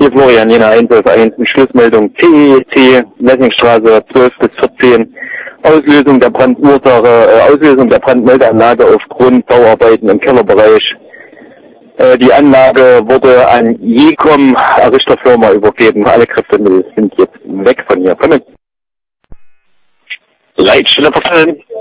Hier Florian, Jena 111, Schlussmeldung TET, Messingstraße 12 bis 14. Auslösung der Brandursache, Auslösung der Brandmeldeanlage aufgrund Bauarbeiten im Kellerbereich. Die Anlage wurde an Jecom Errichterfirma übergeben. Alle Kräfte sind jetzt weg von hier. Leitstelle verfallen.